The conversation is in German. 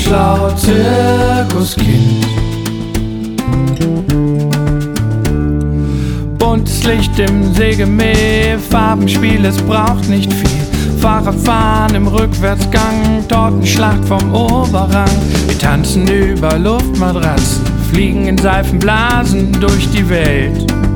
schlau, Zirkuskind. Buntes Licht im Sägemäh, Farbenspiel, es braucht nicht viel. Fahrradfahren im Rückwärtsgang, Tortenschlacht vom Oberrang. Wir tanzen über Luftmatratzen, fliegen in Seifenblasen durch die Welt.